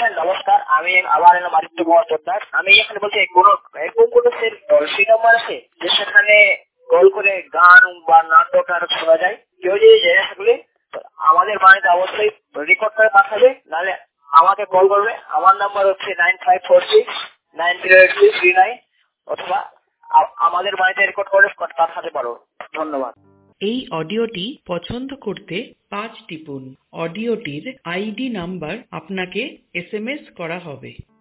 নমস্কার, আমি আবার এলাম আদিত্য কুমার পোদ্দার। আমি এখানে বলছি এরকম কোনো টোল ফ্রি নাম্বার আছে যে সেখানে কল করে গান বা নাটক শোনা যায়? কেউ যদি জেনে থাকলে আমাদের বাড়িতে অবশ্যই রেকর্ড করে পাঠাবে, নাহলে আমাকে কল করবে। আমার নাম্বার হচ্ছে 9546908639, অথবা আমাদের বাড়িতে রেকর্ড করে পাঠাতে পারো। ধন্যবাদ। এই অডিওটি পছন্দ করতে 5 টিপুন। অডিওটির আইডি নাম্বার আপনাকে SMS করা হবে।